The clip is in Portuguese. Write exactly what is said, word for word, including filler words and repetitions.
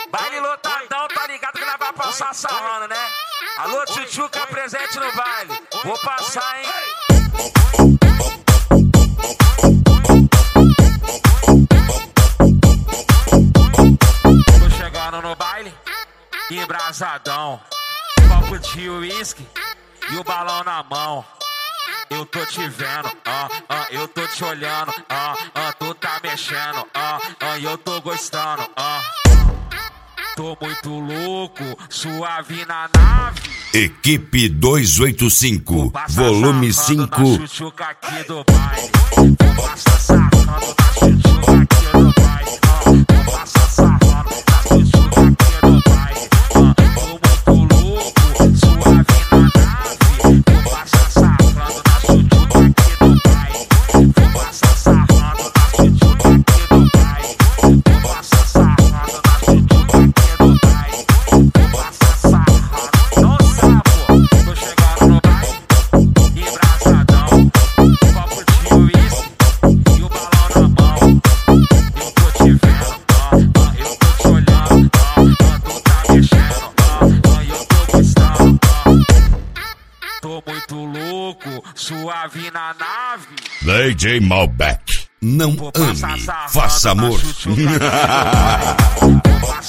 Baile lotadão, tá ligado que nós vai passar sarrando, né? Alô, Tchutchuca, presente no baile. Vou passar, hein? Tô chegando no baile, embrasadão. Copo de uísque e o balão na mão. Eu tô te vendo, ah, ah, eu tô te olhando, ah, ah, tu tá mexendo, ah, ah, eu tô gostando, ah. Tô muito louco, suave na nave. Equipe duzentos e oitenta e cinco, volume cinco. Tchutchuca aqui do baile. Vou passar sarrando na Tchutchuca aqui do baile. Vou passar sarrando na Tchutchuca aqui do baile. Tô muito louco, suave na nave. Vou passar sarrando na Tchutchuca aqui do baile. Vou passar sarrando na Tchutchuca aqui do baile. Vou passar sarrando na Tchutchuca aqui do baile. Vou passar sarrando. Não sabe, tô chegando no baile, embrasadão. Copo de uísque e o balão na mão. Eu tô te vendo, ah, ah, eu tô te olhando, ah, ah, tu tá mexendo, ah, ah, eu tô gostando, ah. Tô muito louco, suave na nave. D J Malbec, não ame, faça amor. Vou passar